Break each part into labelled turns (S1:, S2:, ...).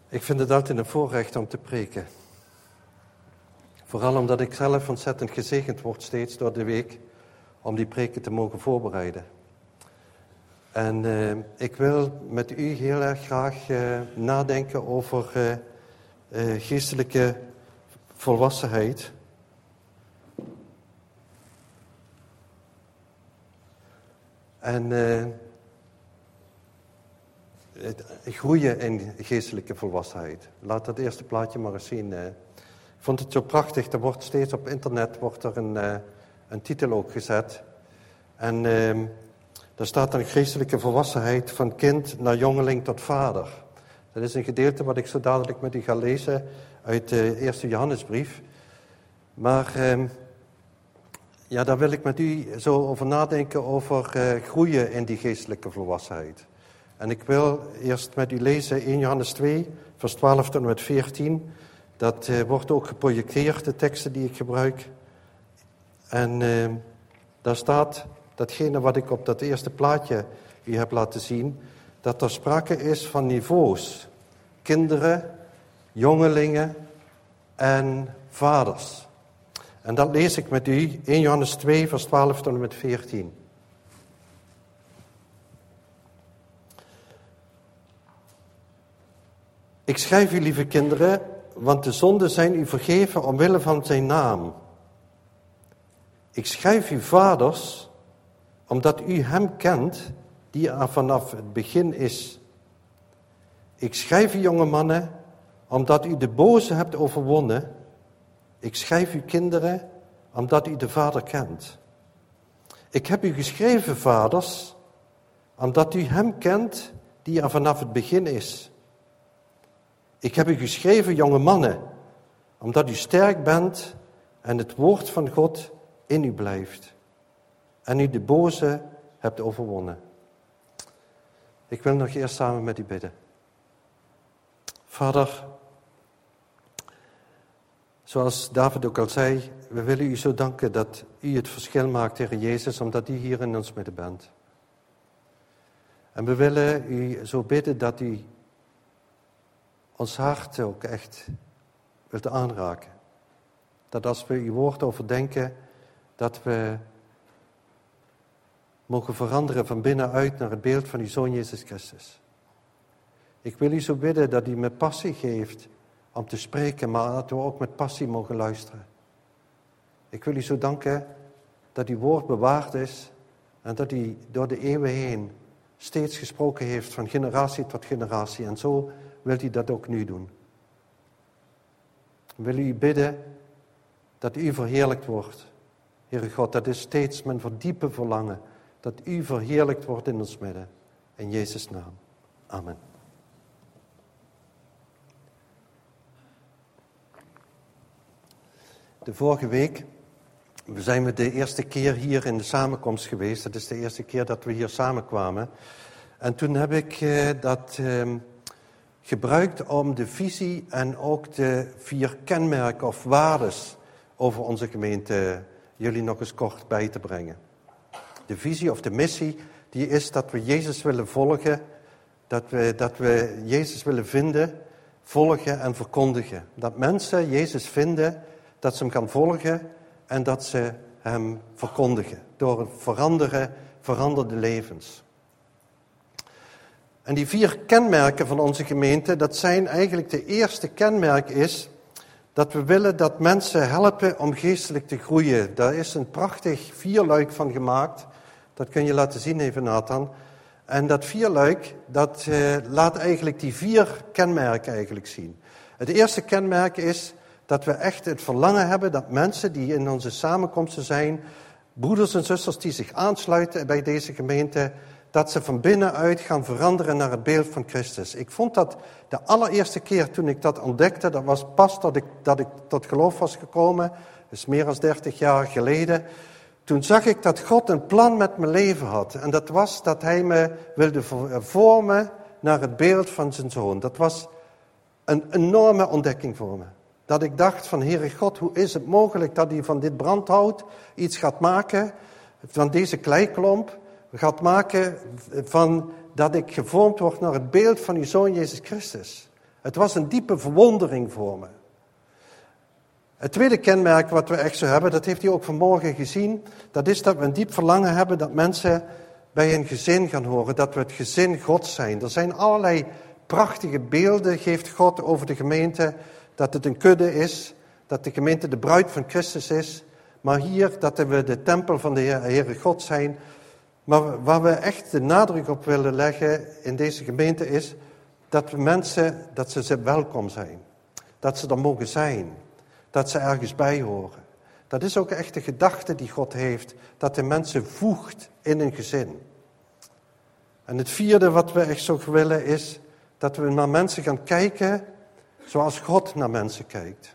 S1: Ik vind het altijd een voorrecht om te preken. Vooral omdat ik zelf ontzettend gezegend word steeds door de week om die preken te mogen voorbereiden. En ik wil met u heel erg graag nadenken over geestelijke volwassenheid. En groeien in geestelijke volwassenheid. Laat dat eerste plaatje maar eens zien. Ik vond het zo prachtig. Er wordt steeds op internet een titel ook gezet. En daar staat dan geestelijke volwassenheid van kind naar jongeling tot vader. Dat is een gedeelte wat ik zo dadelijk met u ga lezen uit de eerste Johannesbrief. Maar daar wil ik met u zo over nadenken over groeien in die geestelijke volwassenheid. En ik wil eerst met u lezen 1 Johannes 2, vers 12 tot en met 14. Dat wordt ook geprojecteerd, de teksten die ik gebruik. En daar staat datgene wat ik op dat eerste plaatje u heb laten zien, dat er sprake is van niveaus. Kinderen, jongelingen en vaders. En dat lees ik met u, 1 Johannes 2, vers 12 tot en met 14. Ik schrijf u, lieve kinderen, want de zonden zijn u vergeven omwille van zijn naam. Ik schrijf u, vaders, omdat u hem kent, die er vanaf het begin is. Ik schrijf u, jonge mannen, omdat u de boze hebt overwonnen. Ik schrijf u, kinderen, omdat u de Vader kent. Ik heb u geschreven, vaders, omdat u hem kent, die er vanaf het begin is. Ik heb u geschreven, jonge mannen, omdat u sterk bent en het woord van God in u blijft. En u de boze hebt overwonnen. Ik wil nog eerst samen met u bidden. Vader, zoals David ook al zei, we willen u zo danken dat u het verschil maakt, Heer Jezus, omdat u hier in ons midden bent. En we willen u zo bidden dat u ons hart ook echt wilt aanraken. Dat als we uw woord overdenken, dat we mogen veranderen van binnenuit naar het beeld van uw Zoon Jezus Christus. Ik wil u zo bidden dat u me passie geeft om te spreken, maar dat we ook met passie mogen luisteren. Ik wil u zo danken dat uw woord bewaard is en dat u door de eeuwen heen steeds gesproken heeft van generatie tot generatie. En zo wilt u dat ook nu doen. Ik wil u bidden dat u verheerlijkt wordt. Heere God, dat is steeds mijn verdiepe verlangen. Dat u verheerlijkt wordt in ons midden. In Jezus' naam. Amen. De vorige week zijn we de eerste keer hier in de samenkomst geweest. Dat is de eerste keer dat we hier samenkwamen. En toen heb ik dat gebruikt om de visie en ook de 4 kenmerken of waardes over onze gemeente jullie nog eens kort bij te brengen. De visie of de missie, die is dat we Jezus willen volgen, dat we Jezus willen vinden, volgen en verkondigen. Dat mensen Jezus vinden, dat ze hem gaan volgen en dat ze hem verkondigen door veranderde levens. En die 4 kenmerken van onze gemeente, dat zijn eigenlijk de eerste kenmerk is dat we willen dat mensen helpen om geestelijk te groeien. Daar is een prachtig 4-luik van gemaakt. Dat kun je laten zien even, Nathan. En dat 4-luik, dat laat eigenlijk die 4 kenmerken eigenlijk zien. Het eerste kenmerk is dat we echt het verlangen hebben dat mensen die in onze samenkomsten zijn, broeders en zusters die zich aansluiten bij deze gemeente, dat ze van binnenuit gaan veranderen naar het beeld van Christus. Ik vond dat de allereerste keer toen ik dat ontdekte, dat was pas dat ik tot geloof was gekomen, dat is meer dan 30 jaar geleden. Toen zag ik dat God een plan met mijn leven had. En dat was dat hij me wilde vormen naar het beeld van zijn Zoon. Dat was een enorme ontdekking voor me. Dat ik dacht van, Heere God, hoe is het mogelijk dat hij van dit brandhout iets gaat maken, van deze kleiklomp, gaat maken van dat ik gevormd word naar het beeld van uw Zoon Jezus Christus. Het was een diepe verwondering voor me. Het tweede kenmerk wat we echt zo hebben, dat heeft u ook vanmorgen gezien, dat is dat we een diep verlangen hebben dat mensen bij een gezin gaan horen, dat we het gezin Gods zijn. Er zijn allerlei prachtige beelden, geeft God over de gemeente, dat het een kudde is, dat de gemeente de bruid van Christus is, maar hier dat we de tempel van de Heere God zijn. Maar waar we echt de nadruk op willen leggen in deze gemeente is dat we mensen, dat ze welkom zijn. Dat ze er mogen zijn. Dat ze ergens bij horen. Dat is ook echt de gedachte die God heeft, dat hij mensen voegt in een gezin. En het vierde wat we echt zo willen is dat we naar mensen gaan kijken zoals God naar mensen kijkt.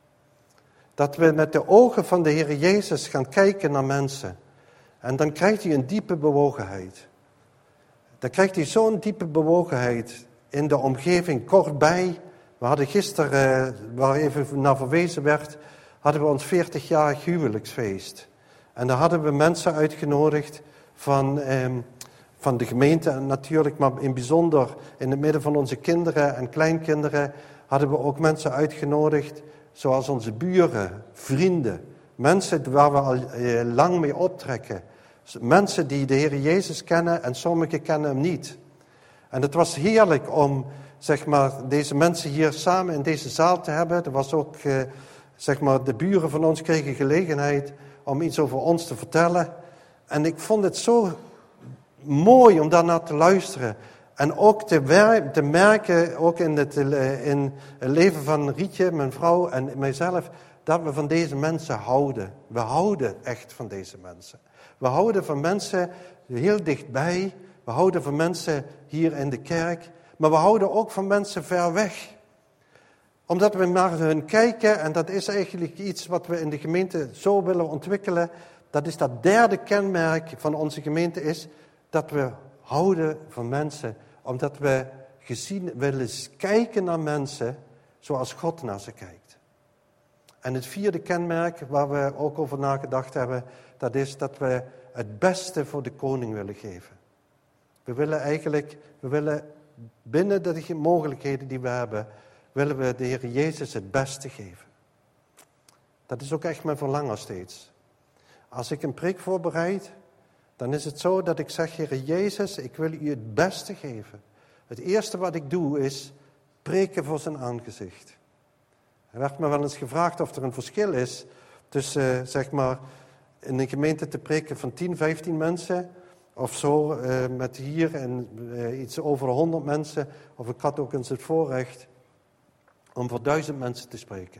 S1: Dat we met de ogen van de Heer Jezus gaan kijken naar mensen. En dan krijgt hij een diepe bewogenheid. Dan krijgt hij zo'n diepe bewogenheid in de omgeving kortbij. We hadden gisteren, waar even naar verwezen werd, hadden we ons 40-jarig huwelijksfeest. En daar hadden we mensen uitgenodigd van de gemeente natuurlijk, maar in bijzonder in het midden van onze kinderen en kleinkinderen hadden we ook mensen uitgenodigd, zoals onze buren, vrienden, mensen waar we al lang mee optrekken. Mensen die de Heer Jezus kennen en sommigen kennen hem niet. En het was heerlijk om, zeg maar, deze mensen hier samen in deze zaal te hebben. Er was ook, zeg maar, de buren van ons kregen gelegenheid om iets over ons te vertellen. En ik vond het zo mooi om daarnaar te luisteren. En ook te merken, ook in het leven van Rietje, mijn vrouw en mijzelf, dat we van deze mensen houden. We houden echt van deze mensen. We houden van mensen heel dichtbij. We houden van mensen hier in de kerk. Maar we houden ook van mensen ver weg. Omdat we naar hun kijken, en dat is eigenlijk iets wat we in de gemeente zo willen ontwikkelen. Dat is dat derde kenmerk van onze gemeente is dat we houden van mensen. Omdat we willen kijken naar mensen zoals God naar ze kijkt. En het vierde kenmerk waar we ook over nagedacht hebben, dat is dat we het beste voor de koning willen geven. We willen binnen de mogelijkheden die we hebben, willen we de Heer Jezus het beste geven. Dat is ook echt mijn verlangen steeds. Als ik een preek voorbereid, dan is het zo dat ik zeg, Heer Jezus, ik wil u het beste geven. Het eerste wat ik doe is preken voor zijn aangezicht. Er werd me wel eens gevraagd of er een verschil is tussen, zeg maar, in een gemeente te preken van 10, 15 mensen, of zo, met hier en iets over 100 mensen. Of ik had ook eens het voorrecht om voor 1000 mensen te spreken.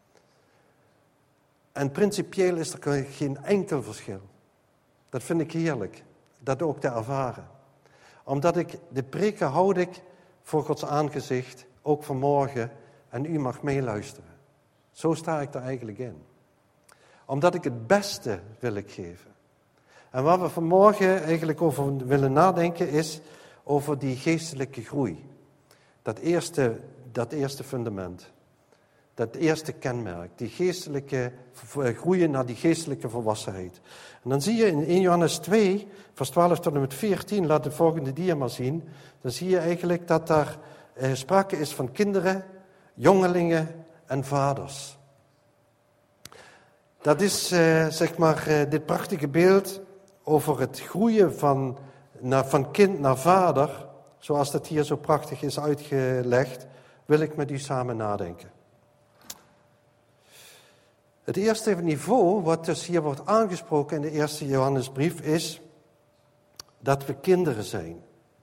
S1: En principieel is er geen enkel verschil. Dat vind ik heerlijk, dat ook te ervaren. Omdat de preken houd ik voor Gods aangezicht, ook vanmorgen, en u mag meeluisteren. Zo sta ik er eigenlijk in. Omdat ik het beste wil geven. En waar we vanmorgen eigenlijk over willen nadenken is over die geestelijke groei. Dat eerste fundament. Dat eerste kenmerk. Die geestelijke groeien naar die geestelijke volwassenheid. En dan zie je in 1 Johannes 2, vers 12 tot en met 14, laat de volgende dia maar zien. Dan zie je eigenlijk dat daar sprake is van kinderen, jongelingen en vaders. Dat is zeg maar dit prachtige beeld over het groeien van kind naar vader, zoals dat hier zo prachtig is uitgelegd, wil ik met u samen nadenken. Het eerste niveau, wat dus hier wordt aangesproken in de eerste Johannesbrief, is dat we kinderen zijn.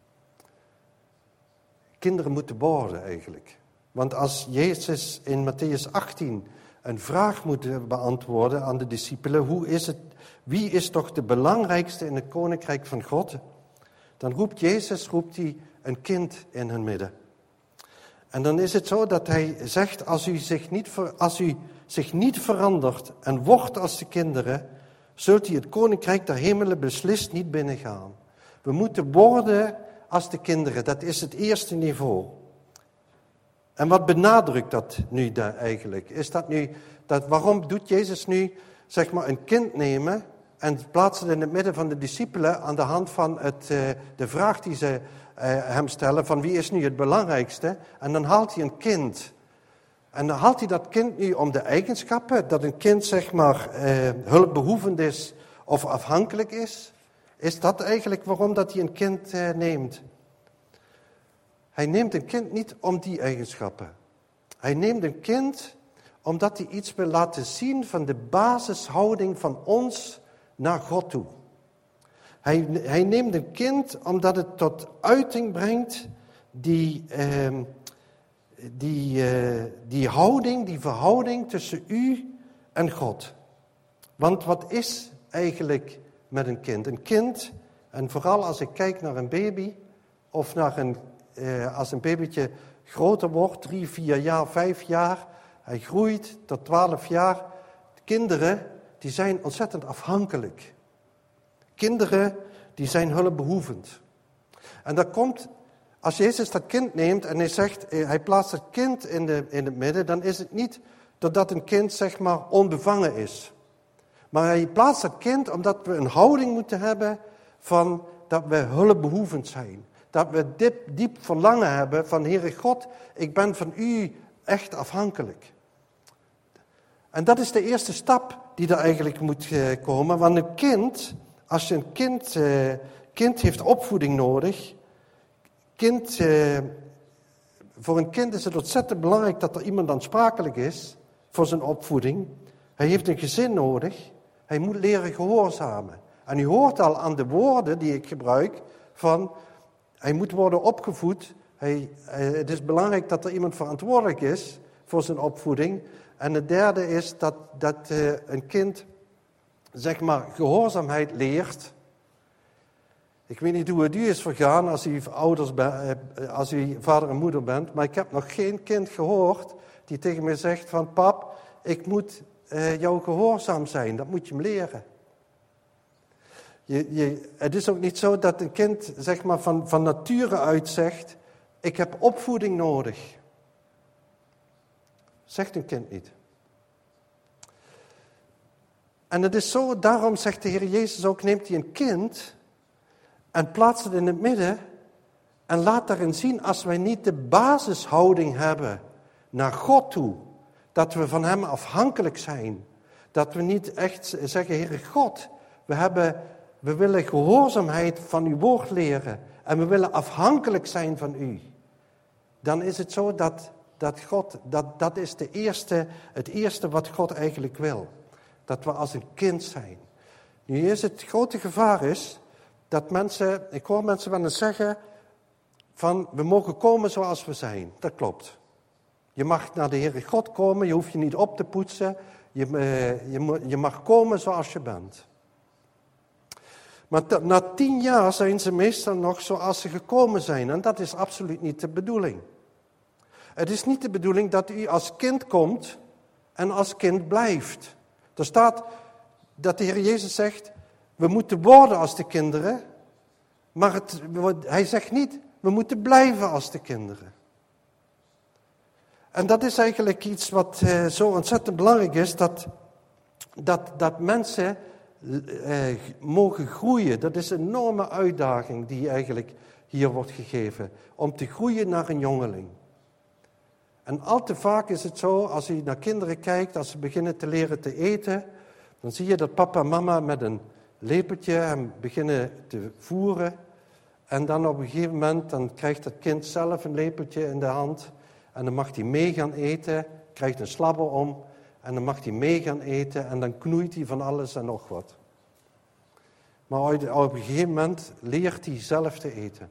S1: Kinderen moeten worden eigenlijk. Want als Jezus in Mattheüs 18 een vraag moet beantwoorden aan de discipelen, wie is toch de belangrijkste in het koninkrijk van God? Dan roept hij een kind in hun midden. En dan is het zo dat hij zegt, als u zich niet verandert en wordt als de kinderen, zult u het koninkrijk der hemelen beslist niet binnengaan. We moeten worden als de kinderen, dat is het eerste niveau. En wat benadrukt dat nu eigenlijk? Is dat nu, waarom doet Jezus nu, zeg maar, een kind nemen en plaatst het in het midden van de discipelen aan de hand van de vraag die ze hem stellen van wie is nu het belangrijkste. En dan haalt hij een kind. En dan haalt hij dat kind nu om de eigenschappen, dat een kind zeg maar hulpbehoevend is of afhankelijk is. Is dat eigenlijk waarom dat hij een kind neemt? Hij neemt een kind niet om die eigenschappen. Hij neemt een kind omdat hij iets wil laten zien van de basishouding van ons naar God toe. Hij neemt een kind omdat het tot uiting brengt die houding, die verhouding tussen u en God. Want wat is eigenlijk met een kind? Een kind, en vooral als ik kijk naar een baby, of naar als een babytje groter wordt, 3, 4 jaar, 5 jaar, hij groeit tot 12 jaar. Kinderen, die zijn ontzettend afhankelijk. Kinderen, die zijn hulpbehoevend. En dat komt, als Jezus dat kind neemt en hij plaatst het kind in het midden, dan is het niet doordat een kind zeg maar onbevangen is. Maar hij plaatst dat kind omdat we een houding moeten hebben van dat we hulpbehoevend zijn. Dat we diep verlangen hebben van Heere God, ik ben van u echt afhankelijk. En dat is de eerste stap die er eigenlijk moet komen. Want een kind, als je een kind heeft opvoeding nodig. Voor een kind is het ontzettend belangrijk dat er iemand aansprakelijk is voor zijn opvoeding. Hij heeft een gezin nodig. Hij moet leren gehoorzamen. En u hoort al aan de woorden die ik gebruik van hij moet worden opgevoed. Het is belangrijk dat er iemand verantwoordelijk is voor zijn opvoeding. En het derde is dat een kind zeg maar gehoorzaamheid leert. Ik weet niet hoe het u is vergaan als u vader en moeder bent, maar ik heb nog geen kind gehoord die tegen mij zegt van pap, ik moet jou gehoorzaam zijn, dat moet je hem leren. Het is ook niet zo dat een kind zeg maar van nature uit zegt, ik heb opvoeding nodig. Zegt een kind niet. En het is zo, daarom zegt de Heer Jezus ook, neemt hij een kind en plaatst het in het midden en laat daarin zien, als wij niet de basishouding hebben naar God toe, dat we van hem afhankelijk zijn, dat we niet echt zeggen, Heere God, we willen gehoorzaamheid van uw woord leren en we willen afhankelijk zijn van u. Dan is het zo dat is het eerste wat God eigenlijk wil. Dat we als een kind zijn. Nu is het grote gevaar is dat ik hoor mensen wel eens zeggen van we mogen komen zoals we zijn. Dat klopt. Je mag naar de Heere God komen, je hoeft je niet op te poetsen. Je mag komen zoals je bent. Maar na 10 jaar zijn ze meestal nog zoals ze gekomen zijn. En dat is absoluut niet de bedoeling. Het is niet de bedoeling dat u als kind komt en als kind blijft. Er staat dat de Heer Jezus zegt, we moeten worden als de kinderen. Maar hij zegt niet, we moeten blijven als de kinderen. En dat is eigenlijk iets wat zo ontzettend belangrijk is, dat mensen mogen groeien. Dat is een enorme uitdaging die eigenlijk hier wordt gegeven. Om te groeien naar een jongeling. En al te vaak is het zo, als u naar kinderen kijkt, als ze beginnen te leren te eten, dan zie je dat papa en mama met een lepeltje hem beginnen te voeren. En dan op een gegeven moment, dan krijgt het kind zelf een lepeltje in de hand. En dan mag hij mee gaan eten, krijgt een slabber om. En dan mag hij mee gaan eten en dan knoeit hij van alles en nog wat. Maar op een gegeven moment leert hij zelf te eten.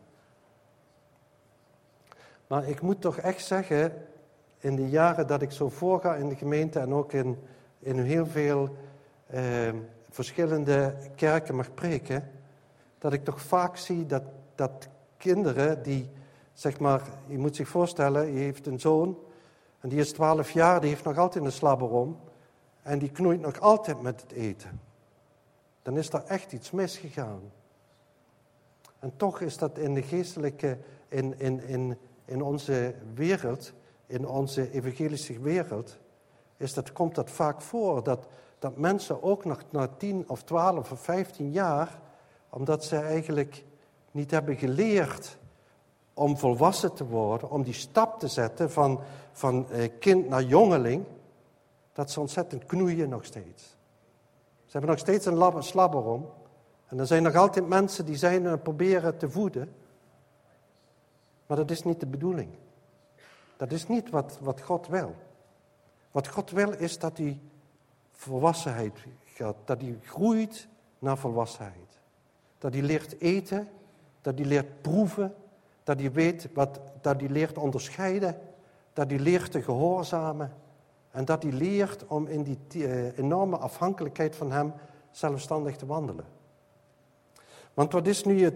S1: Maar ik moet toch echt zeggen, in de jaren dat ik zo voorga in de gemeente en ook in heel veel verschillende kerken mag preken, dat ik toch vaak zie dat kinderen die, zeg maar, je moet zich voorstellen, je heeft een zoon en die is 12 jaar, die heeft nog altijd een slabber om en die knoeit nog altijd met het eten. Dan is er echt iets misgegaan. En toch is dat in de geestelijke, in onze wereld, in onze evangelische wereld, komt dat vaak voor. dat mensen ook nog na 10 of 12 of 15 jaar, omdat ze eigenlijk niet hebben geleerd om volwassen te worden, om die stap te zetten van kind naar jongeling, dat ze ontzettend knoeien nog steeds. Ze hebben nog steeds een slabber om. En er zijn nog altijd mensen die zijn proberen te voeden. Maar dat is niet de bedoeling. Dat is niet wat God wil. Wat God wil is dat hij volwassenheid gaat. Dat hij groeit naar volwassenheid. Dat hij leert eten. Dat hij leert proeven. Dat hij weet dat hij leert onderscheiden. Dat hij leert te gehoorzamen. En dat hij leert om in die enorme afhankelijkheid van hem zelfstandig te wandelen. Want wat is nu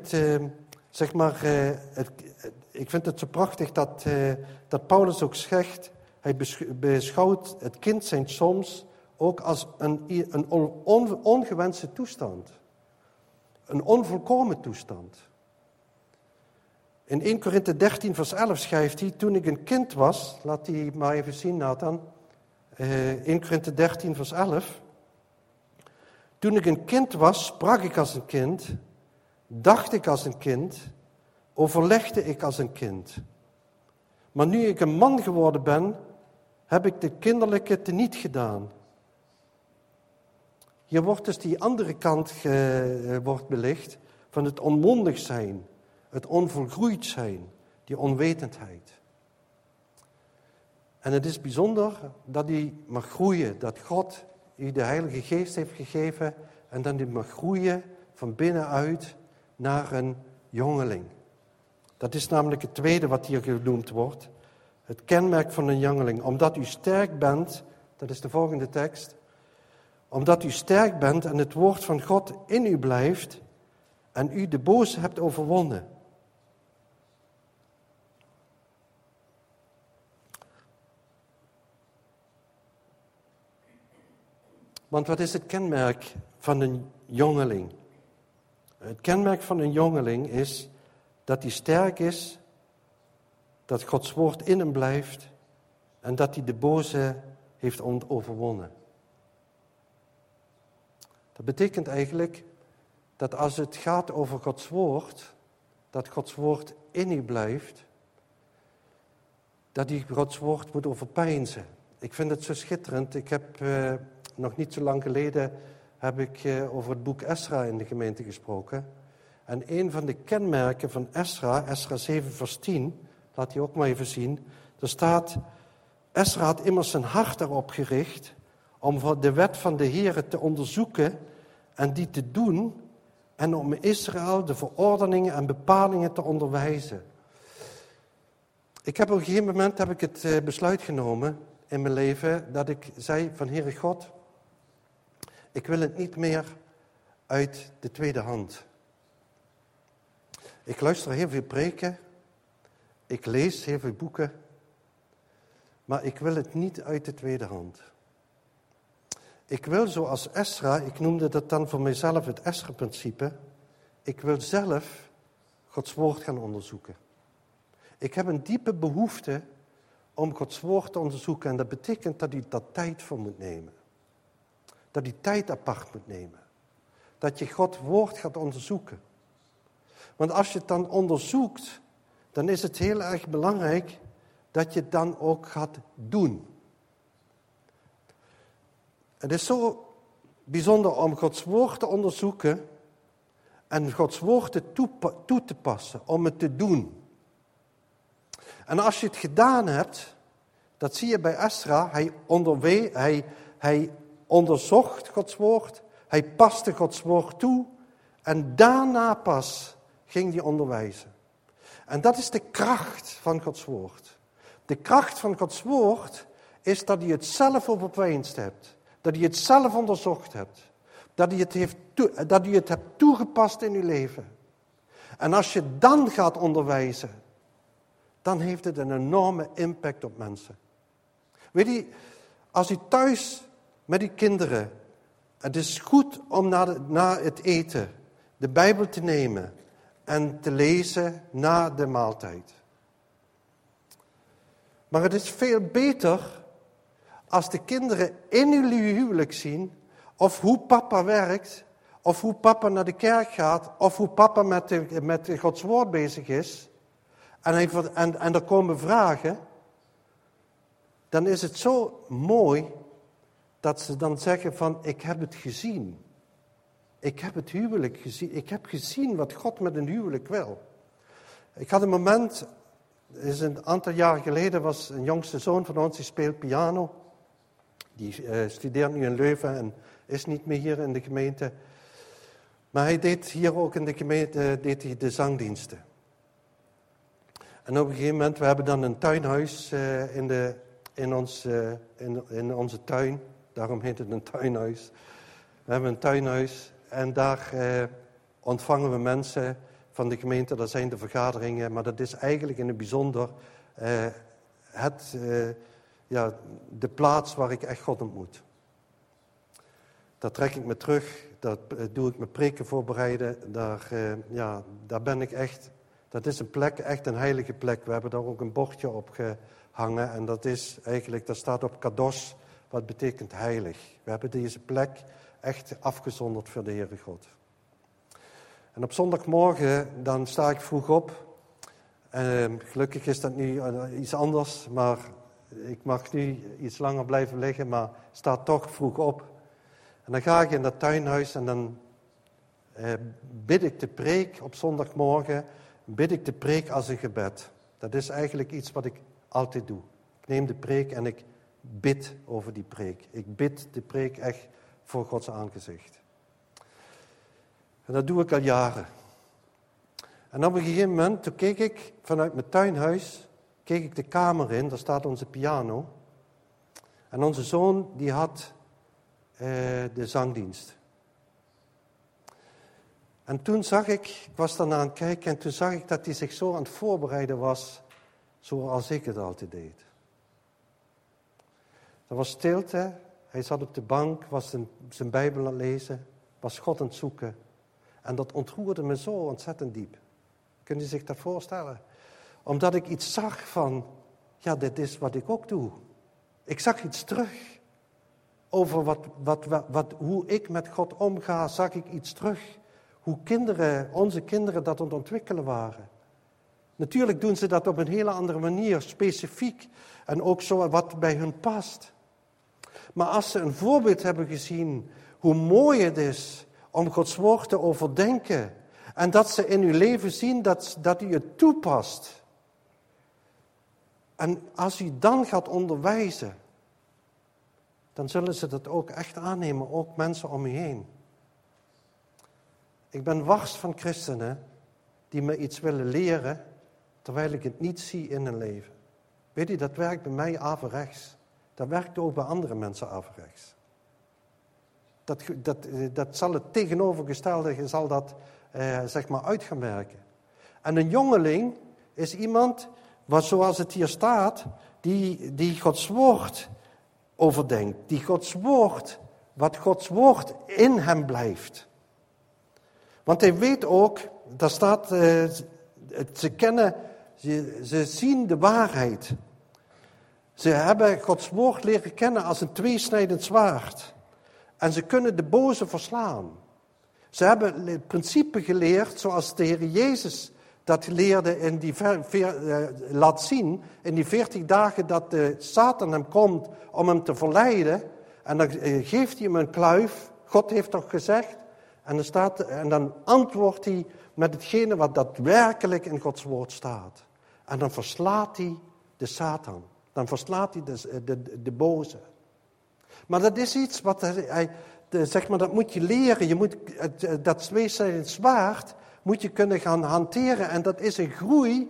S1: ik vind het zo prachtig dat Paulus ook zegt, hij beschouwt het kind zijn soms ook als een ongewenste toestand. Een onvolkomen toestand. In 1 Korinthe 13 vers 11 schrijft hij, toen ik een kind was, laat die maar even zien Nathan, 1 Korinthe 13 vers 11. Toen ik een kind was, sprak ik als een kind, dacht ik als een kind, overlegde ik als een kind. Maar nu ik een man geworden ben, heb ik de kinderlijke teniet gedaan. Hier wordt dus die andere kant wordt belicht van het onmondig zijn, het onvolgroeid zijn, die onwetendheid. En het is bijzonder dat die mag groeien, dat God u de Heilige Geest heeft gegeven en dat die mag groeien van binnenuit naar een jongeling. Dat is namelijk het tweede wat hier genoemd wordt. Het kenmerk van een jongeling. Omdat u sterk bent, dat is de volgende tekst. Omdat u sterk bent en het woord van God in u blijft en u de boze hebt overwonnen. Want wat is het kenmerk van een jongeling? Het kenmerk van een jongeling is dat hij sterk is, dat Gods woord in hem blijft en dat hij de boze heeft overwonnen. Dat betekent eigenlijk dat als het gaat over Gods woord, dat Gods woord in u blijft, dat hij Gods woord moet overpeinzen. Ik vind het zo schitterend. Ik heb nog niet zo lang geleden over het boek Esra in de gemeente gesproken. En een van de kenmerken van Esra 7 vers 10, laat die ook maar even zien. Er staat, Esra had immers zijn hart erop gericht om de wet van de Heere te onderzoeken en die te doen en om Israël de verordeningen en bepalingen te onderwijzen. Op een gegeven moment heb ik het besluit genomen in mijn leven dat ik zei van Heere God, ik wil het niet meer uit de tweede hand. Ik luister heel veel preken, ik lees heel veel boeken, maar ik wil het niet uit de tweede hand. Ik wil zoals Esra, ik noemde dat dan voor mijzelf het Esra-principe, ik wil zelf Gods woord gaan onderzoeken. Ik heb een diepe behoefte om Gods woord te onderzoeken en dat betekent dat u daar tijd voor moet nemen. Dat u tijd apart moet nemen. Dat je Gods woord gaat onderzoeken. Want als je het dan onderzoekt, dan is het heel erg belangrijk dat je het dan ook gaat doen. Het is zo bijzonder om Gods woord te onderzoeken en Gods woord toe te passen, om het te doen. En als je het gedaan hebt, dat zie je bij Esra, hij onderzocht Gods woord, hij paste Gods woord toe en daarna pas ging hij onderwijzen. En dat is de kracht van Gods woord. De kracht van Gods woord is dat hij het zelf overpeinst hebt, dat hij het zelf onderzocht hebt, dat hij het hebt toegepast in uw leven. En als je dan gaat onderwijzen, dan heeft het een enorme impact op mensen. Weet je, als u thuis met uw kinderen, het is goed om na het eten de Bijbel te nemen en te lezen na de maaltijd. Maar het is veel beter als de kinderen in uw huwelijk zien of hoe papa werkt, of hoe papa naar de kerk gaat, of hoe papa met Gods woord bezig is, en er komen vragen, dan is het zo mooi dat ze dan zeggen van, ik heb het gezien. Ik heb het huwelijk gezien. Ik heb gezien wat God met een huwelijk wil. Ik had een moment, is een aantal jaar geleden, was een jongste zoon van ons, die speelt piano. Die studeert nu in Leuven en is niet meer hier in de gemeente. Maar hij deed hier ook in de gemeente de zangdiensten. En op een gegeven moment, we hebben dan een tuinhuis in onze tuin. Daarom heet het een tuinhuis. We hebben een tuinhuis en daar ontvangen we mensen van de gemeente. Dat zijn de vergaderingen, maar dat is eigenlijk in het bijzonder de plaats waar ik echt God ontmoet. Daar trek ik me terug, daar doe ik mijn preken voorbereiden. Daar ben ik echt. Dat is een plek, echt een heilige plek. We hebben daar ook een bordje op gehangen en dat is eigenlijk, daar staat op kadosh, wat betekent heilig. We hebben deze plek echt afgezonderd voor de Heere God. En op zondagmorgen, dan sta ik vroeg op. Gelukkig is dat nu iets anders, maar ik mag nu iets langer blijven liggen, maar sta toch vroeg op. En dan ga ik in dat tuinhuis en dan bid ik de preek op zondagmorgen, bid ik de preek als een gebed. Dat is eigenlijk iets wat ik altijd doe. Ik neem de preek en ik bid over die preek. Ik bid de preek echt voor Gods aangezicht. En dat doe ik al jaren. En op een gegeven moment, toen keek ik vanuit mijn tuinhuis, keek ik de kamer in, daar staat onze piano. En onze zoon, die had de zangdienst. En toen zag ik was daarna aan het kijken en toen zag ik dat hij zich zo aan het voorbereiden was, zoals ik het altijd deed. Er was stilte, hij zat op de bank, was zijn Bijbel aan het lezen, was God aan het zoeken. En dat ontroerde me zo ontzettend diep. Kunt u zich dat voorstellen? Omdat ik iets zag van, ja, dit is wat ik ook doe. Ik zag iets terug. Over hoe ik met God omga, zag ik iets terug. Hoe onze kinderen dat aan het ontwikkelen waren. Natuurlijk doen ze dat op een hele andere manier, specifiek. En ook zo wat bij hun past. Maar als ze een voorbeeld hebben gezien, hoe mooi het is om Gods woord te overdenken. En dat ze in uw leven zien dat u het toepast. En als u dan gaat onderwijzen, dan zullen ze dat ook echt aannemen, ook mensen om u heen. Ik ben wars van christenen die me iets willen leren, terwijl ik het niet zie in hun leven. Weet u, dat werkt bij mij averechts. Dat werkt ook bij andere mensen averechts. Dat zal het tegenovergestelde zeg maar uit gaan werken. En een jongeling is iemand, zoals het hier staat, die Gods woord overdenkt. Die wat Gods woord in hem blijft. Want hij weet ook, daar staat, ze zien de waarheid. Ze hebben Gods woord leren kennen als een tweesnijdend zwaard. En ze kunnen de boze verslaan. Ze hebben het principe geleerd, zoals de Heer Jezus dat leerde laat zien, in die 40 dagen dat de Satan hem komt om hem te verleiden. En dan geeft hij hem een kluif. God heeft toch gezegd. En dan antwoordt hij met hetgene wat daadwerkelijk in Gods woord staat. En dan verslaat hij de Satan. Dan verslaat hij de boze. Maar dat is iets wat zeg maar, dat moet je leren. Je moet dat tweesnijdend zwaard moet je kunnen gaan hanteren. En dat is een groei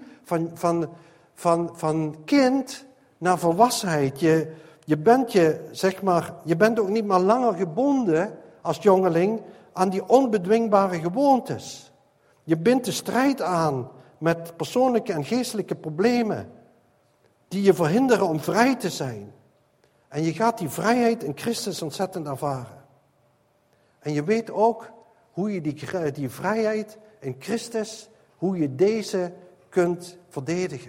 S1: van kind naar volwassenheid. Je bent ook niet meer langer gebonden als jongeling aan die onbedwingbare gewoontes. Je bindt de strijd aan met persoonlijke en geestelijke problemen die je verhinderen om vrij te zijn. En je gaat die vrijheid in Christus ontzettend ervaren. En je weet ook hoe je die vrijheid in Christus, hoe je deze kunt verdedigen.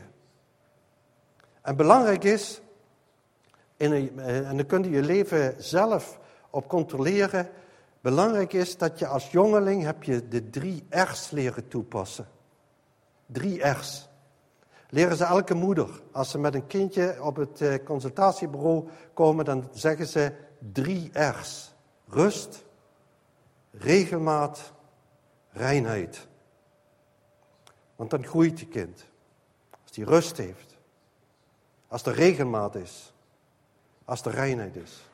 S1: En belangrijk is, en dan kun je je leven zelf op controleren. Belangrijk is dat je als jongeling heb je de 3 R's leren toepassen. 3 R's. Leren ze elke moeder. Als ze met een kindje op het consultatiebureau komen, dan zeggen ze 3 R's. Rust, regelmaat, reinheid. Want dan groeit je kind. Als die rust heeft. Als er regelmaat is. Als er reinheid is.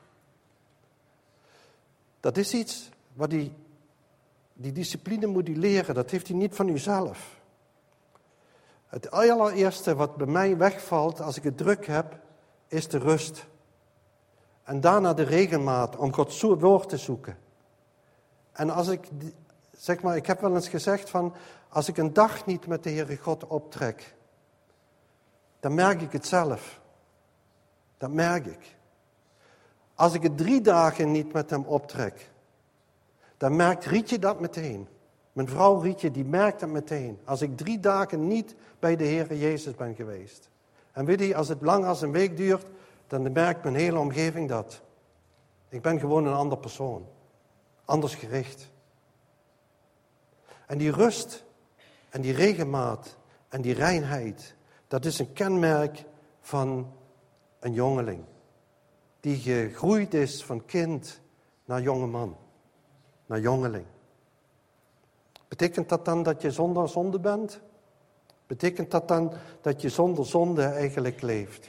S1: Dat is iets wat die discipline moet hij leren. Dat heeft hij niet van uzelf. Het allereerste wat bij mij wegvalt als ik het druk heb, is de rust. En daarna de regelmaat om Gods woord te zoeken. En als ik, zeg maar, ik heb wel eens gezegd van, als ik een dag niet met de Heere God optrek, dan merk ik het zelf. Dat merk ik. Als ik het 3 dagen niet met hem optrek, dan merkt Rietje dat meteen. Mijn vrouw Rietje, die merkt dat meteen. Als ik 3 dagen niet bij de Heere Jezus ben geweest. En weet je, als het lang als een week duurt, dan merkt mijn hele omgeving dat. Ik ben gewoon een ander persoon. Anders gericht. En die rust en die regelmaat en die reinheid, dat is een kenmerk van een jongeling. Die gegroeid is van kind naar jonge man. Naar jongeling. Betekent dat dan dat je zonder zonde bent? Betekent dat dan dat je zonder zonde eigenlijk leeft?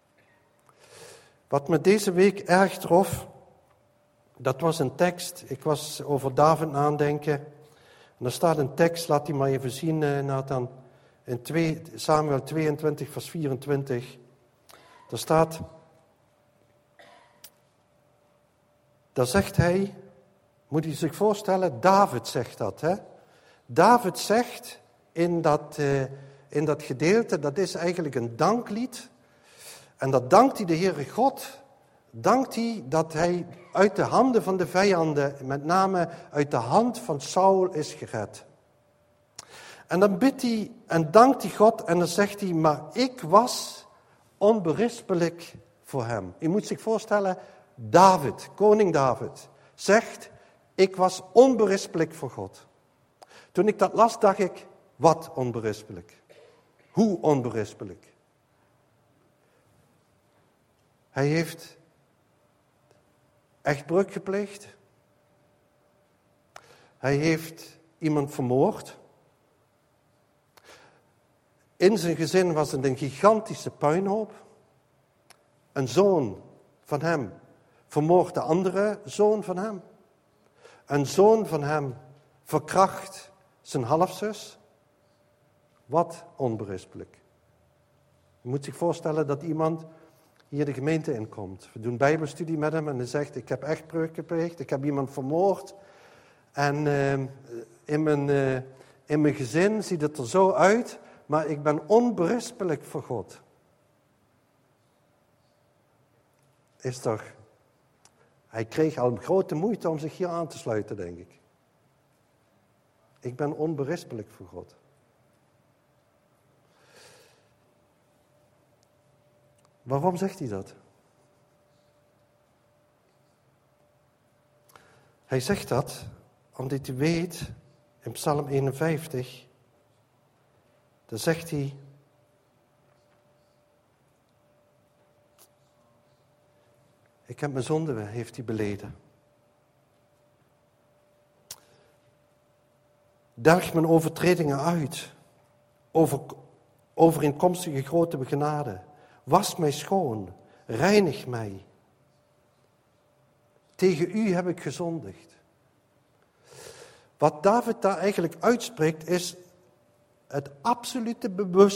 S1: Wat me deze week erg trof, dat was een tekst. Ik was over David nadenken. En er staat een tekst, laat die maar even zien, Nathan. In Samuel 22, vers 24. Daar staat, daar zegt hij, moet je zich voorstellen, David zegt dat. Hè? David zegt in dat gedeelte, dat is eigenlijk een danklied. En dat dankt hij de Heere God, dankt hij dat hij uit de handen van de vijanden, met name uit de hand van Saul is gered. En dan bidt hij en dankt hij God en dan zegt hij, maar ik was onberispelijk voor hem. Je moet zich voorstellen, David, koning David, zegt, ik was onberispelijk voor God. Toen ik dat las, dacht ik, wat onberispelijk? Hoe onberispelijk? Hij heeft echtbreuk gepleegd. Hij heeft iemand vermoord. In zijn gezin was het een gigantische puinhoop. Een zoon van hem vermoordt de andere zoon van hem. Een zoon van hem verkracht zijn halfzus. Wat onberispelijk. Je moet zich voorstellen dat iemand hier de gemeente inkomt. We doen bijbelstudie met hem en hij zegt, ik heb echtbreuk gepleegd, ik heb iemand vermoord. En in mijn gezin ziet het er zo uit, maar ik ben onberispelijk voor God. Is toch? Hij kreeg al grote moeite om zich hier aan te sluiten, denk ik. Ik ben onberispelijk voor God. Waarom zegt hij dat? Hij zegt dat omdat hij weet, in Psalm 51, dan zegt hij, ik heb mijn zonde, heeft hij beleden. Delg mijn overtredingen uit, overeenkomstige grote genade. Was mij schoon, reinig mij. Tegen u heb ik gezondigd. Wat David daar eigenlijk uitspreekt is het absolute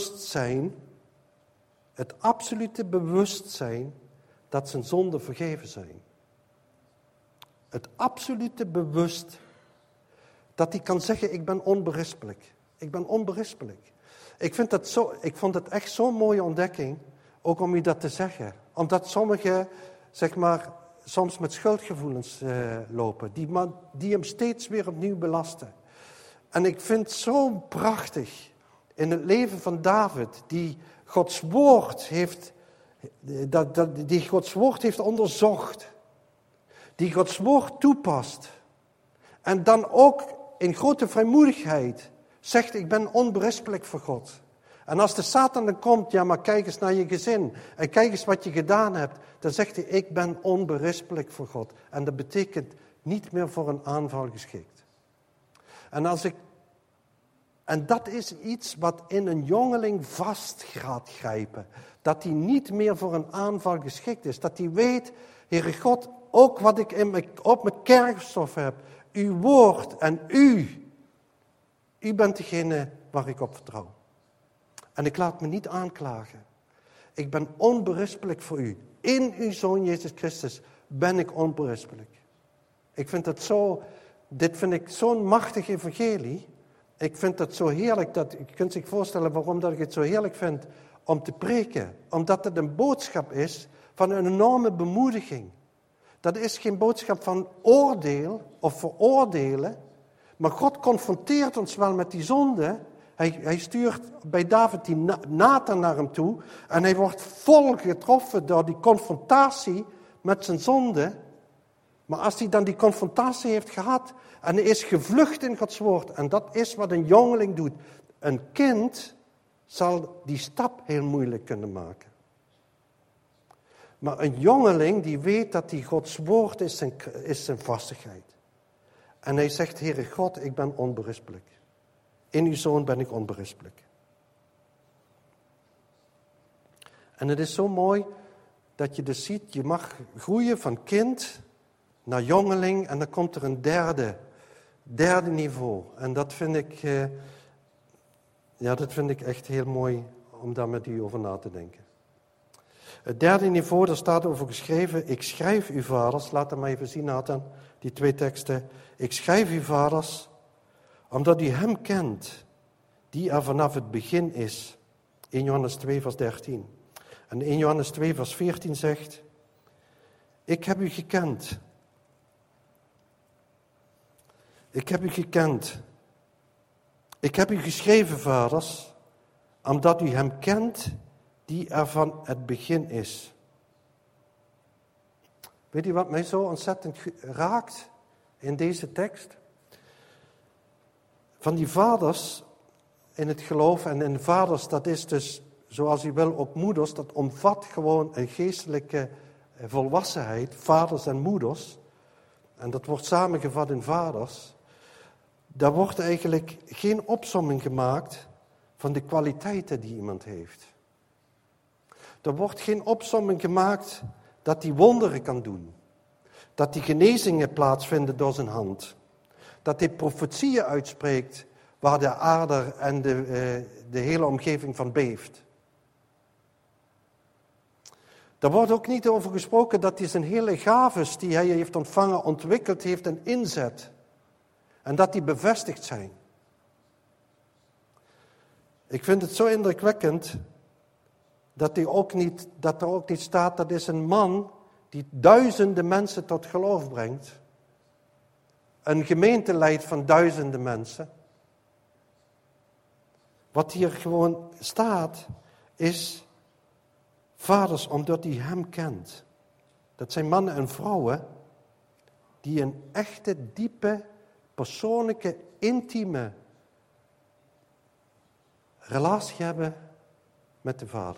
S1: bewustzijn dat zijn zonden vergeven zijn. Het absolute bewust dat hij kan zeggen, ik ben onberispelijk. Ik ben onberispelijk. Ik vond het echt zo'n mooie ontdekking, ook om u dat te zeggen. Omdat sommigen, zeg maar, soms met schuldgevoelens lopen, die hem steeds weer opnieuw belasten. En ik vind het zo prachtig in het leven van David, die Gods woord heeft onderzocht. die Gods woord toepast en dan ook in grote vrijmoedigheid zegt, ik ben onberispelijk voor God. En als de Satan dan komt, ja maar kijk eens naar je gezin en kijk eens wat je gedaan hebt, dan zegt hij, ik ben onberispelijk voor God. En dat betekent niet meer voor een aanval geschikt. En dat is iets wat in een jongeling vast gaat grijpen. Dat hij niet meer voor een aanval geschikt is. Dat hij weet, Heere God, ook wat ik op mijn kerfstof heb. Uw woord en u bent degene waar ik op vertrouw. En ik laat me niet aanklagen. Ik ben onberispelijk voor u. In uw Zoon Jezus Christus ben ik onberispelijk. Dit vind ik zo'n machtig evangelie. Ik vind het zo heerlijk, je kunt zich voorstellen waarom dat ik het zo heerlijk vind om te preken. Omdat het een boodschap is van een enorme bemoediging. Dat is geen boodschap van oordeel of veroordelen. Maar God confronteert ons wel met die zonde. Hij stuurt bij David die Nathan naar hem toe. En hij wordt vol getroffen door die confrontatie met zijn zonde. Maar als hij dan die confrontatie heeft gehad en hij is gevlucht in Gods woord. En dat is wat een jongeling doet. Een kind zal die stap heel moeilijk kunnen maken. Maar een jongeling die weet dat die Gods woord is zijn vastigheid. En hij zegt, Heere God, ik ben onberispelijk. In uw Zoon ben ik onberispelijk. En het is zo mooi dat je dus ziet, je mag groeien van kind naar jongeling en dan komt er een derde niveau. En dat vind ik echt heel mooi om daar met u over na te denken. Het derde niveau, daar staat over geschreven, ik schrijf u vaders, laat hem maar even zien Nathan, die 2 teksten. Ik schrijf u vaders, omdat u hem kent, die er vanaf het begin is. 1 Johannes 2 vers 13. En 1 Johannes 2 vers 14 zegt, ik heb u gekend. Ik heb u gekend. Ik heb u geschreven, vaders, omdat u hem kent die er van het begin is. Weet u wat mij zo ontzettend raakt in deze tekst? Van die vaders in het geloof en in vaders, dat is dus, zoals u wil, ook moeders, dat omvat gewoon een geestelijke volwassenheid, vaders en moeders. En dat wordt samengevat in vaders. Daar wordt eigenlijk geen opsomming gemaakt van de kwaliteiten die iemand heeft. Er wordt geen opsomming gemaakt dat hij wonderen kan doen. Dat die genezingen plaatsvinden door zijn hand. Dat hij profetieën uitspreekt waar de aarde en de hele omgeving van beeft. Daar wordt ook niet over gesproken dat hij zijn hele gaves die hij heeft ontvangen, ontwikkeld heeft en inzet. En dat die bevestigd zijn. Ik vind het zo indrukwekkend dat er ook niet staat, dat is een man die duizenden mensen tot geloof brengt. Een gemeente leidt van duizenden mensen. Wat hier gewoon staat is vaders omdat hij hem kent. Dat zijn mannen en vrouwen die een echte, diepe, persoonlijke, intieme relatie hebben met de Vader.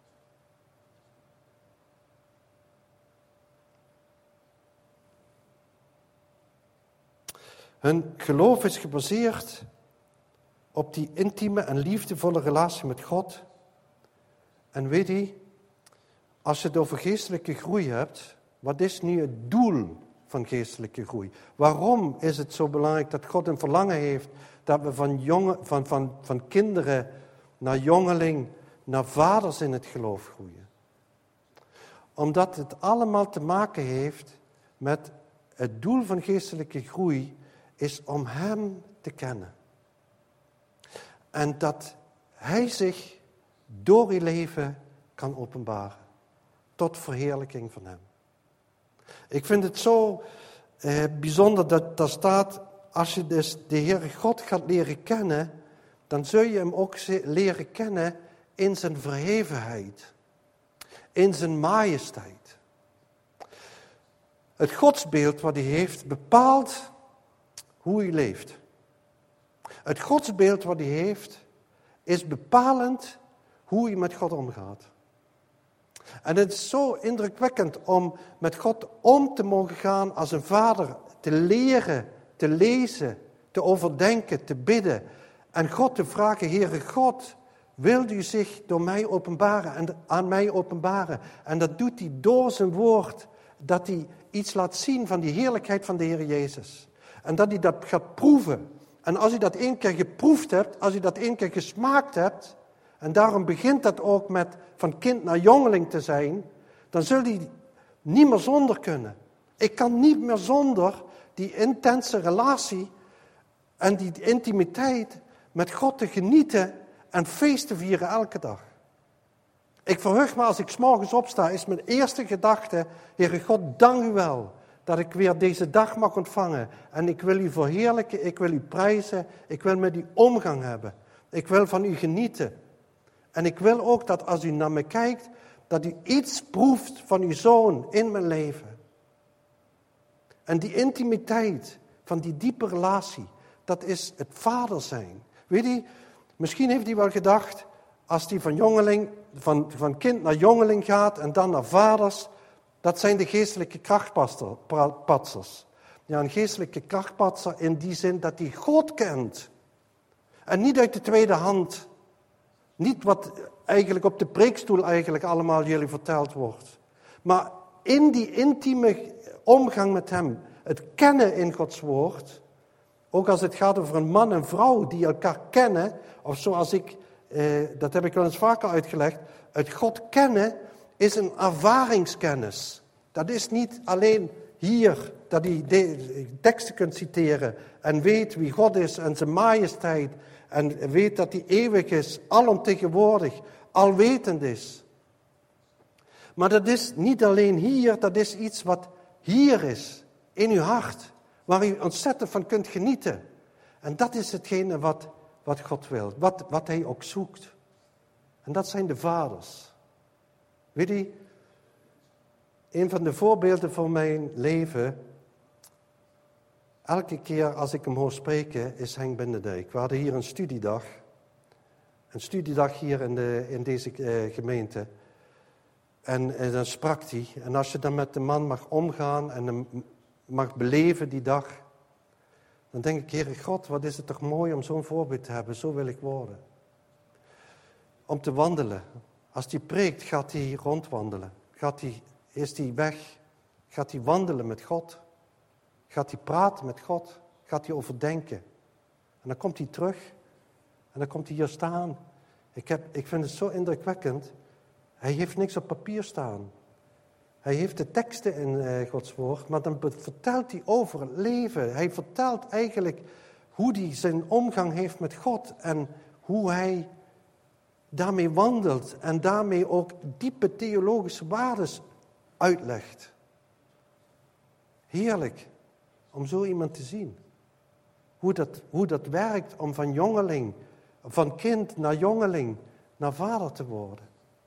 S1: Hun geloof is gebaseerd op die intieme en liefdevolle relatie met God. En weet u, als je het over geestelijke groei hebt, wat is nu het doel van geestelijke groei? Waarom is het zo belangrijk dat God een verlangen heeft dat we van kinderen naar jongeling, naar vaders in het geloof groeien? Omdat het allemaal te maken heeft met het doel van geestelijke groei is om hem te kennen. En dat hij zich door je leven kan openbaren. Tot verheerlijking van hem. Ik vind het zo bijzonder dat daar staat, als je dus de Heere God gaat leren kennen, dan zul je hem ook leren kennen in zijn verhevenheid. In zijn majesteit. Het godsbeeld wat hij heeft bepaalt hoe hij leeft. Het godsbeeld wat hij heeft is bepalend hoe hij met God omgaat. En het is zo indrukwekkend om met God om te mogen gaan als een vader, te leren, te lezen, te overdenken, te bidden. En God te vragen, Heere God, wil u zich door mij openbaren en aan mij openbaren? En dat doet hij door zijn woord, dat hij iets laat zien van die heerlijkheid van de Heer Jezus. En dat hij dat gaat proeven. En als u dat één keer geproefd hebt, als u dat één keer gesmaakt hebt, en daarom begint dat ook met van kind naar jongeling te zijn, dan zul je niet meer zonder kunnen. Ik kan niet meer zonder die intense relatie en die intimiteit met God te genieten en feest te vieren elke dag. Ik verheug me als ik 's morgens opsta, is mijn eerste gedachte, Heere God, dank u wel dat ik weer deze dag mag ontvangen. En ik wil u verheerlijken, ik wil u prijzen, ik wil met u omgang hebben. Ik wil van u genieten. En ik wil ook dat als u naar me kijkt, dat u iets proeft van uw zoon in mijn leven. En die intimiteit van die diepe relatie, dat is het vader zijn. Weet je, misschien heeft hij wel gedacht, als hij van kind naar jongeling gaat en dan naar vaders, dat zijn de geestelijke krachtpatsers. Ja, een geestelijke krachtpatser in die zin dat hij God kent. En niet uit de tweede hand. Niet wat eigenlijk op de preekstoel eigenlijk allemaal jullie verteld wordt. Maar in die intieme omgang met hem, het kennen in Gods woord, ook als het gaat over een man en vrouw die elkaar kennen, of zoals dat heb ik wel eens vaker uitgelegd, het God kennen is een ervaringskennis. Dat is niet alleen hier dat hij teksten kunt citeren en weet wie God is en zijn majesteit en weet dat hij eeuwig is, alomtegenwoordig, alwetend is. Maar dat is niet alleen hier, dat is iets wat hier is, in uw hart, waar u ontzettend van kunt genieten. En dat is hetgene wat God wil, wat hij ook zoekt. En dat zijn de vaders. Weet u, een van de voorbeelden van mijn leven, elke keer als ik hem hoor spreken, is Henk Bindendijk. We hadden hier een studiedag hier in deze gemeente. En dan sprak hij. En als je dan met de man mag omgaan en hem mag beleven die dag, dan denk ik, Heere God, wat is het toch mooi om zo'n voorbeeld te hebben. Zo wil ik worden. Om te wandelen. Als hij preekt, gaat hij rondwandelen. Is hij weg? Gaat hij wandelen met God? Gaat hij praten met God? Gaat hij overdenken? En dan komt hij terug. En dan komt hij hier staan. Ik vind het zo indrukwekkend. Hij heeft niks op papier staan. Hij heeft de teksten in Gods woord, maar dan vertelt hij over het leven. Hij vertelt eigenlijk hoe hij zijn omgang heeft met God en hoe hij daarmee wandelt en daarmee ook diepe theologische waarden uitlegt. Heerlijk om zo iemand te zien. Hoe dat werkt om van jongeling, van kind naar jongeling, naar vader te worden.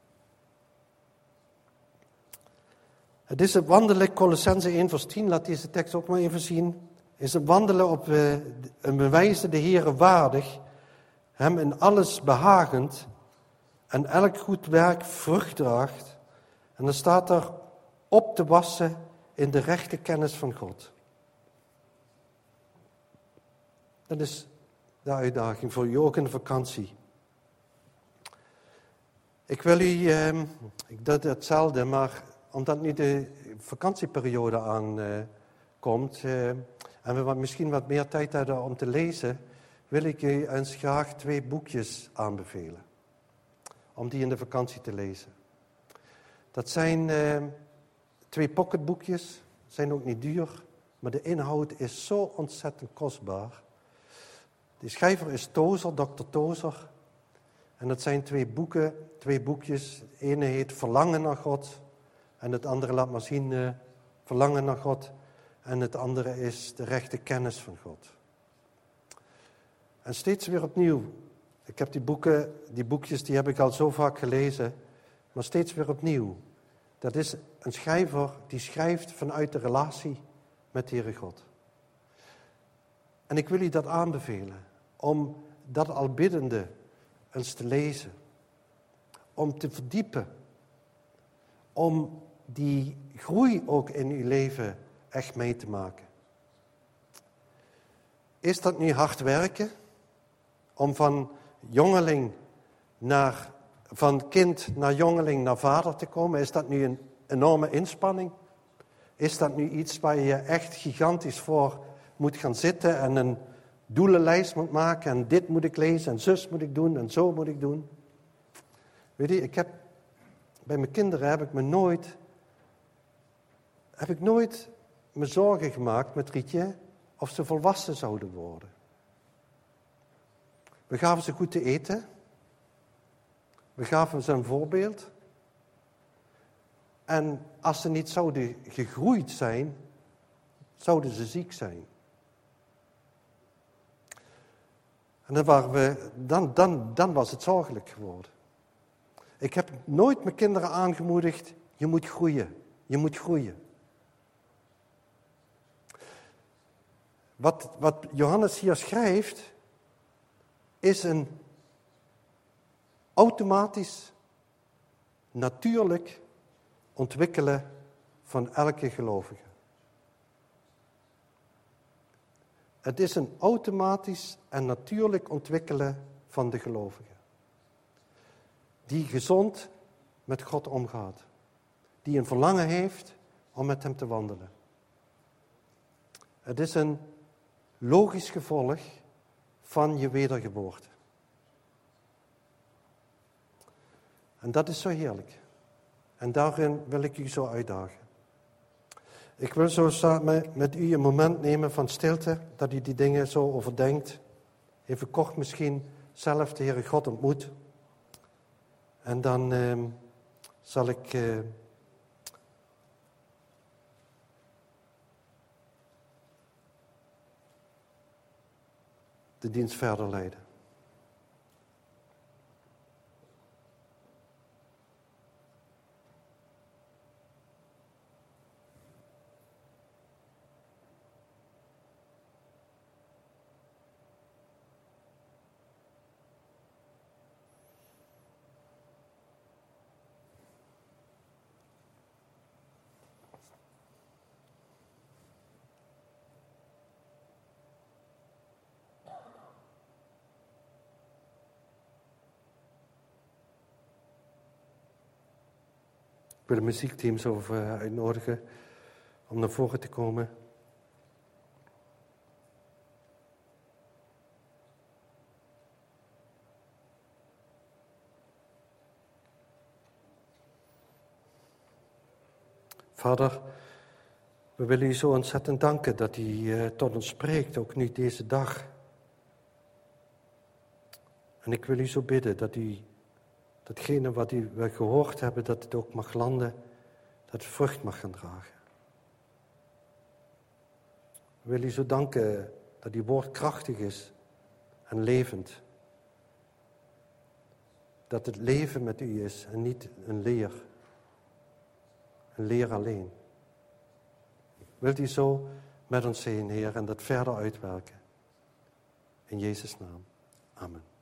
S1: Het is het wandelen, Colossenzen 1 vers 10, laat deze tekst ook maar even zien. Is het wandelen op een bewijze de Heere waardig, hem in alles behagend en elk goed werk vrucht draagt. En dan staat er op te wassen in de rechte kennis van God. Dat is de uitdaging voor u ook in de vakantie. Ik wil u, ik doe hetzelfde, maar omdat nu de vakantieperiode aankomt en we misschien wat meer tijd hebben om te lezen, wil ik u eens graag 2 boekjes aanbevelen. Om die in de vakantie te lezen. Dat zijn 2 pocketboekjes, zijn ook niet duur, maar de inhoud is zo ontzettend kostbaar. De schrijver is Tozer, Dr. Tozer. En dat zijn 2 boekjes. Het ene heet Verlangen naar God. En het andere laat maar zien, Verlangen naar God. En het andere is De rechte kennis van God. En steeds weer opnieuw. Ik heb die boekjes, die heb ik al zo vaak gelezen. Maar steeds weer opnieuw. dat is een schrijver die schrijft vanuit de relatie met de Heere God. En ik wil u dat aanbevelen, om dat al biddende eens te lezen. Om te verdiepen. Om die groei ook in uw leven echt mee te maken. Is dat nu hard werken? Om van kind naar jongeling naar vader te komen? Is dat nu een enorme inspanning? Is dat nu iets waar je echt gigantisch voor moet gaan zitten en een doelenlijst moet maken en dit moet ik lezen en zus moet ik doen en zo moet ik doen? Weet je, bij mijn kinderen heb ik nooit me zorgen gemaakt met Rietje of ze volwassen zouden worden. We gaven ze goed te eten. We gaven ze een voorbeeld. En als ze niet zouden gegroeid zijn, zouden ze ziek zijn. En dan was het zorgelijk geworden. Ik heb nooit mijn kinderen aangemoedigd, je moet groeien, je moet groeien. Wat Johannes hier schrijft, is een automatisch, natuurlijk ontwikkelen van elke gelovige. Het is een automatisch en natuurlijk ontwikkelen van de gelovige. Die gezond met God omgaat. Die een verlangen heeft om met hem te wandelen. Het is een logisch gevolg van je wedergeboorte. En dat is zo heerlijk. En daarin wil ik u zo uitdagen. Ik wil zo samen met u een moment nemen van stilte, dat u die dingen zo overdenkt. Even kort misschien zelf de Heere God ontmoet. En dan zal ik de dienst verder leiden. Ik wil de muziekteams uitnodigen om naar voren te komen. Vader, we willen u zo ontzettend danken dat u tot ons spreekt, ook nu deze dag. En ik wil u zo bidden dat u datgene wat we gehoord hebben, dat het ook mag landen, dat het vrucht mag gaan dragen. We willen u zo danken dat uw woord krachtig is en levend. Dat het leven met u is en niet een leer. Een leer alleen. Wilt u zo met ons zijn, Heer, en dat verder uitwerken. In Jezus' naam. Amen.